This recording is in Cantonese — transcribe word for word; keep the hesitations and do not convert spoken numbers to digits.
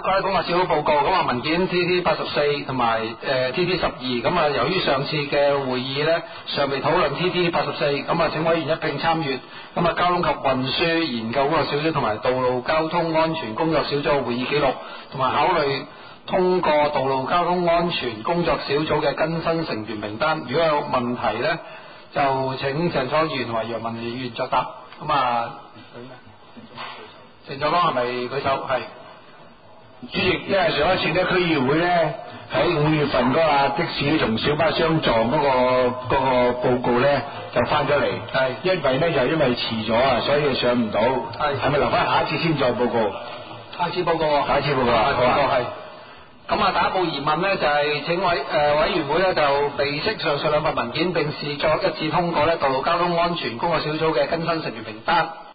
個咧，講個小組報告，咁啊文件 T T 八十四同埋誒 T T 十二，咁啊由於上次嘅會議咧尚未討論 T T 八十四，咁啊請委員一並參閱，咁啊交通及運輸研究嗰個小組同埋道路交通安全工作小組嘅會議記錄，同埋考慮通過道路交通安全工作小組嘅更新成員名單。如果有問題咧，就請鄭楚議員同埋楊文議員作答。咁啊，鄭楚江係咪舉手？係。 主席，因為上一次咧區議會咧喺五月份嗰個的士同小巴相撞嗰、那個嗰、那個報告咧就翻咗嚟，係因為咧就因為遲咗啊，所以上唔到，係係咪留翻下一次先再報告？ 下次報告喎， 下一次報告啊， 報告係。咁啊，第一步疑問呢，就係、是、請委誒、呃、委員會咧就備悉上述兩份文件，並視作一致通過咧道路交通安全工作小組嘅更新成員名單。